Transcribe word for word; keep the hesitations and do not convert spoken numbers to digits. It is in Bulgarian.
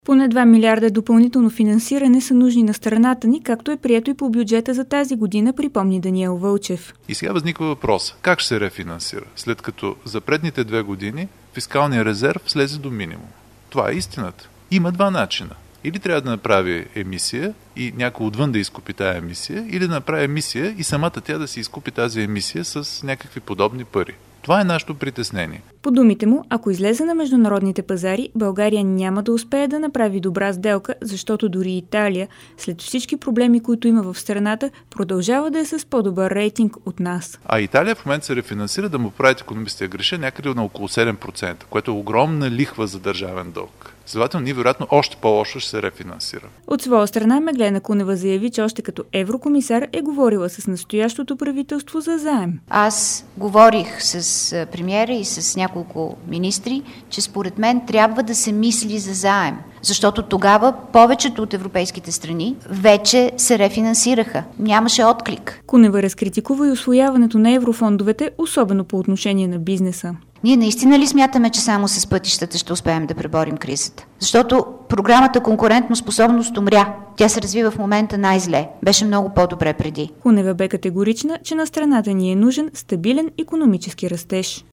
Поне два милиарда допълнително финансиране са нужни на страната ни, както е прието и по бюджета за тази година, припомни Даниел Вълчев. И сега възниква въпрос: как ще се рефинансира, след като за предните две години фискалният резерв слезе до минимум? Това е истината. Има два начина. Или трябва да направи емисия и някой отвън да изкупи тази емисия, или да направи емисия и самата тя да си изкупи тази емисия с някакви подобни пари. Това е нашето притеснение. По думите му, ако излезе на международните пазари, България няма да успее да направи добра сделка, защото дори Италия, след всички проблеми, които има в страната, продължава да е с по-добър рейтинг от нас. А Италия в момента се рефинансира, да му правят икономистия греша, някъде на около седем процента, което е огромна лихва за държавен дълг. Следователно, ние вероятно още по-лошо ще се рефинансира. От своя страна Меглена Кунева заяви, че още като еврокомисар е говорила с настоящото правителство за заем. Аз говорих с премиера и с няколко министри, че според мен трябва да се мисли за заем. Защото тогава повечето от европейските страни вече се рефинансираха. Нямаше отклик. Кунева разкритикува и усвояването на еврофондовете, особено по отношение на бизнеса. Ние наистина ли смятаме, че само с пътищата ще успеем да преборим кризата? Защото програмата конкурентоспособност умря. Тя се развива в момента най-зле. Беше много по-добре преди. Кунева бе категорична, че на страната ни е нужен стабилен икономически растеж.